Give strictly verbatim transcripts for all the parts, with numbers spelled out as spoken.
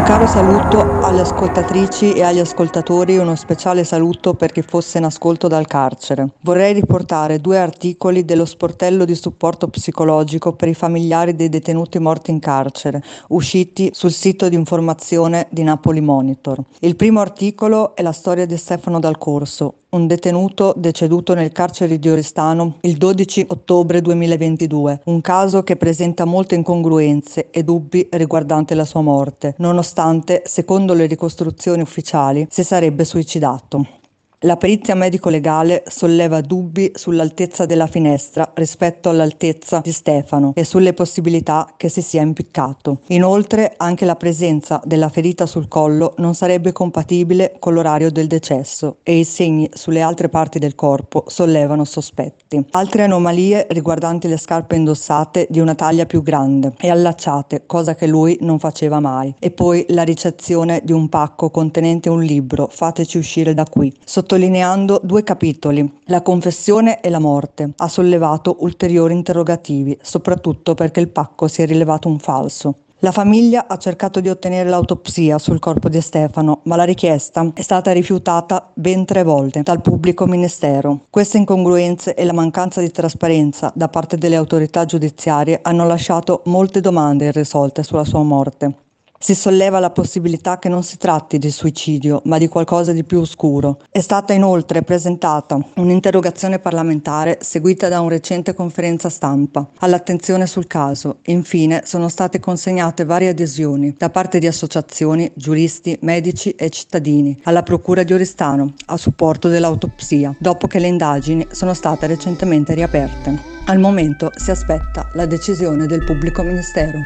caro saluto alle ascoltatrici e agli ascoltatori e uno speciale saluto per chi fosse in ascolto dal carcere. Vorrei riportare due articoli dello sportello di supporto psicologico per i familiari dei detenuti morti in carcere, usciti sul sito di informazione di Napoli Monitor. Il primo articolo è la storia di Stefano Dal Corso, un detenuto deceduto nel carcere di Oristano il dodici ottobre duemilaventidue, un caso che presenta molte incongruenze e dubbi riguardante la sua morte, nonostante, secondo le ricostruzioni ufficiali, si sarebbe suicidato. La perizia medico-legale solleva dubbi sull'altezza della finestra rispetto all'altezza di Stefano e sulle possibilità che si sia impiccato. Inoltre, anche la presenza della ferita sul collo non sarebbe compatibile con l'orario del decesso e i segni sulle altre parti del corpo sollevano sospetti. Altre anomalie riguardanti le scarpe indossate di una taglia più grande e allacciate, cosa che lui non faceva mai. E poi la ricezione di un pacco contenente un libro, Fateci uscire da qui, sottolineando due capitoli, la confessione e la morte. Ha sollevato ulteriori interrogativi, soprattutto perché il pacco si è rivelato un falso. La famiglia ha cercato di ottenere l'autopsia sul corpo di Stefano, ma la richiesta è stata rifiutata ben tre volte dal pubblico ministero. Queste incongruenze e la mancanza di trasparenza da parte delle autorità giudiziarie hanno lasciato molte domande irrisolte sulla sua morte. Si solleva la possibilità che non si tratti di suicidio, ma di qualcosa di più oscuro. È stata inoltre presentata un'interrogazione parlamentare seguita da una recente conferenza stampa all'attenzione sul caso. Infine sono state consegnate varie adesioni da parte di associazioni, giuristi, medici e cittadini alla Procura di Oristano a supporto dell'autopsia, dopo che le indagini sono state recentemente riaperte. Al momento si aspetta la decisione del pubblico ministero.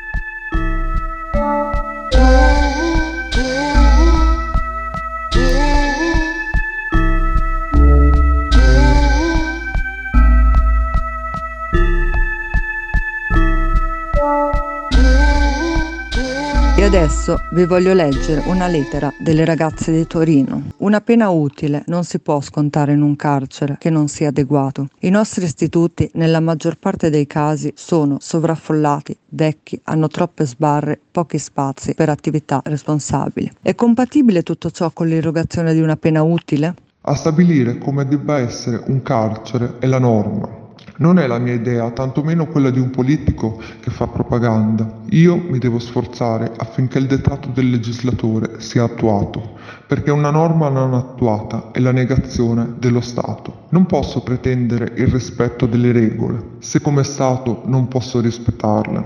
E adesso vi voglio leggere una lettera delle ragazze di Torino. Una pena utile non si può scontare in un carcere che non sia adeguato. I nostri istituti, nella maggior parte dei casi, sono sovraffollati, vecchi, hanno troppe sbarre, pochi spazi per attività responsabili. È compatibile tutto ciò con l'irrogazione di una pena utile? A stabilire come debba essere un carcere è la norma. Non è la mia idea, tantomeno quella di un politico che fa propaganda. Io mi devo sforzare affinché il dettato del legislatore sia attuato, perché una norma non attuata è la negazione dello Stato. Non posso pretendere il rispetto delle regole, se come Stato non posso rispettarle.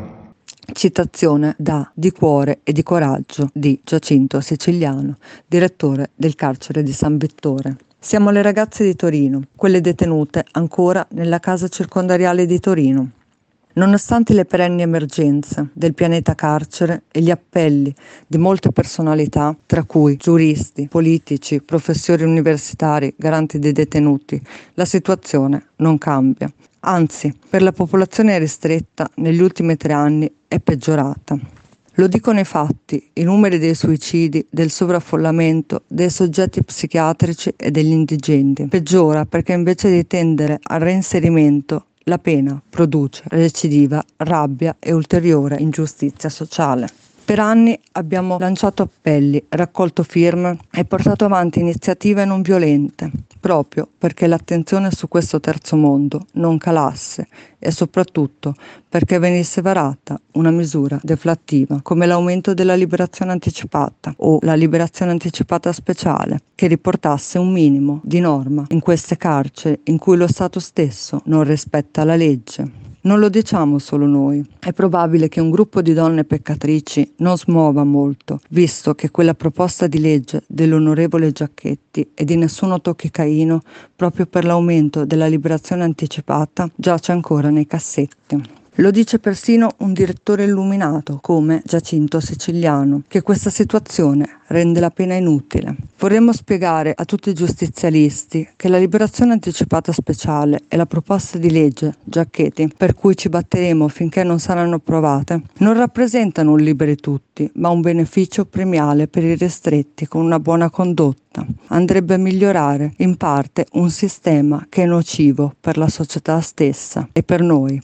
Citazione da Di cuore e di coraggio di Giacinto Siciliano, direttore del carcere di San Vittore. Siamo le ragazze di Torino, quelle detenute ancora nella casa circondariale di Torino. Nonostante le perenni emergenze del pianeta carcere e gli appelli di molte personalità, tra cui giuristi, politici, professori universitari, garanti dei detenuti, la situazione non cambia. Anzi, per la popolazione ristretta, negli ultimi tre anni è peggiorata. Lo dicono i fatti, i numeri dei suicidi, del sovraffollamento, dei soggetti psichiatrici e degli indigenti. Peggiora perché invece di tendere al reinserimento, la pena produce recidiva, rabbia e ulteriore ingiustizia sociale. Per anni abbiamo lanciato appelli, raccolto firme e portato avanti iniziative non violente, proprio perché l'attenzione su questo terzo mondo non calasse e soprattutto perché venisse varata una misura deflattiva come l'aumento della liberazione anticipata o la liberazione anticipata speciale, che riportasse un minimo di norma in queste carceri in cui lo Stato stesso non rispetta la legge. Non lo diciamo solo noi, è probabile che un gruppo di donne peccatrici non smuova molto, visto che quella proposta di legge dell'onorevole Giacchetti e di Nessuno tocchi Caino, proprio per l'aumento della liberazione anticipata, giace ancora nei cassetti. Lo dice persino un direttore illuminato come Giacinto Siciliano, che questa situazione rende la pena inutile. Vorremmo spiegare a tutti i giustizialisti che la liberazione anticipata speciale e la proposta di legge Giacchetti, per cui ci batteremo finché non saranno approvate, non rappresentano un liberi tutti, ma un beneficio premiale per i ristretti con una buona condotta. Andrebbe a migliorare in parte un sistema che è nocivo per la società stessa e per noi.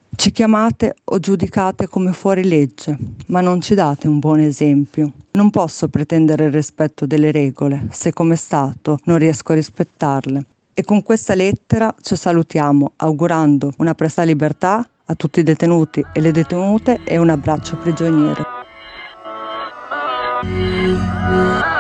Ci chiamate o giudicate come fuori legge, ma non ci date un buon esempio. Non posso pretendere il rispetto delle regole se come Stato non riesco a rispettarle. E con questa lettera ci salutiamo augurando una presta libertà a tutti i detenuti e le detenute e un abbraccio prigioniero.